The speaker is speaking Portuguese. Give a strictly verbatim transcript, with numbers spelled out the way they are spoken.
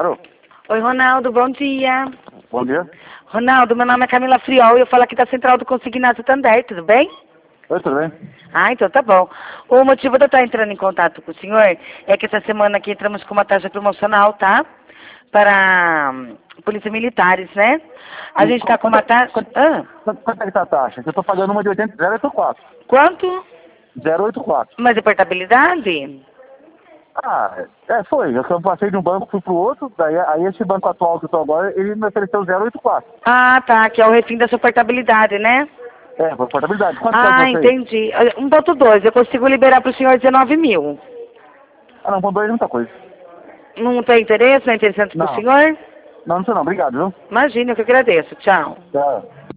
Alô? Oi, Ronaldo, bom dia. Bom dia. Ronaldo, meu nome é Camila Friol e eu falo aqui da Central do Consignado Santander, tudo bem? Oi, tudo bem? Ah, então tá bom. O motivo de eu estar entrando em contato com o senhor é que essa semana aqui entramos com uma taxa promocional, tá? Para hum, polícia militares, né? A gente tá com uma taxa... Quanto, Ah, quanto, quanto é que tá a taxa? Eu tô pagando uma de oitenta, zero oito quatro. quanto? zero oito quatro. Mas é portabilidade? Ah, é, foi. Eu só passei de um banco, fui pro outro, daí aí esse banco atual que eu tô agora, ele me ofereceu zero oito quatro. Ah, tá, que é o refim da sua portabilidade, né? É, por portabilidade. Quanto que é de Ah, vocês? entendi. um ponto dois, eu consigo liberar para o senhor dezenove mil. Ah, não, com dois é muita coisa. Não tem interesse? Não é interessante para o Não. senhor? Não, não sei não. Obrigado, viu? Imagina, eu que agradeço. Tchau. Tchau.